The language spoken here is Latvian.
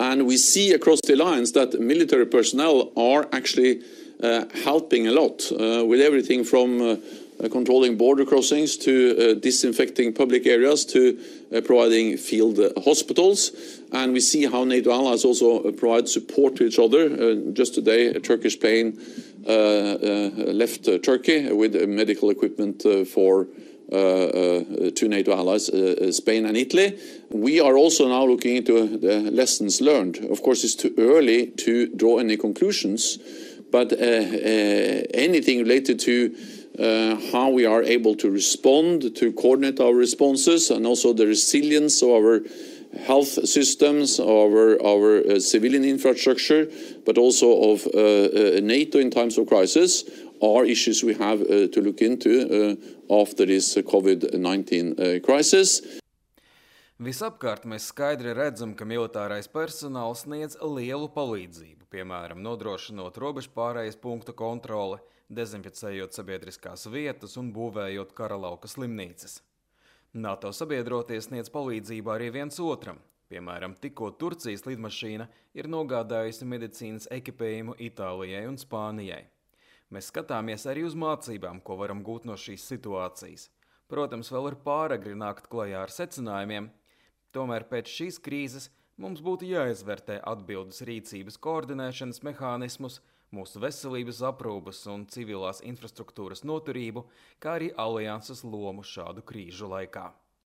And we see across the alliance that military personnel are actually helping a lot with everything from controlling border crossings to disinfecting public areas to providing field hospitals. And we see how NATO allies also provide support to each other. Just today, a Turkish plane left Turkey with medical equipment for two NATO allies, Spain and Italy. We are also now looking into the lessons learned. Of course, it's too early to draw any conclusions, but anything related to how we are able to respond, to coordinate our responses, and also the resilience of our health systems, our civilian infrastructure, but also of NATO in times of crisis, are issues we have to look into after this COVID-19 crisis. Visapkārt mēs skaidri redzam, ka militārais personāls sniedz lielu palīdzību, piemēram, nodrošinot robežpārējas punktu kontroli, dezinficējot sabiedriskās vietas un būvējot karalauka slimnīcas. NATO sabiedrotie sniedz palīdzību arī viens otram. Piemēram, tikko Turcijas lidmašīna ir nogādājusi medicīnas ekipējumu Itālijai un Spānijai. Mēs skatāmies arī uz mācībām, ko varam gūt no šīs situācijas. Protams, vēl ir pāragri nākt klajā ar secinājumiem, tomēr pēc šīs krīzes mums būtu jāizvērtē atbildes rīcības koordinēšanas mehānismus, mūsu veselības aprūpes un civilās infrastruktūras noturību, kā arī alianses lomu šādu krīžu laikā.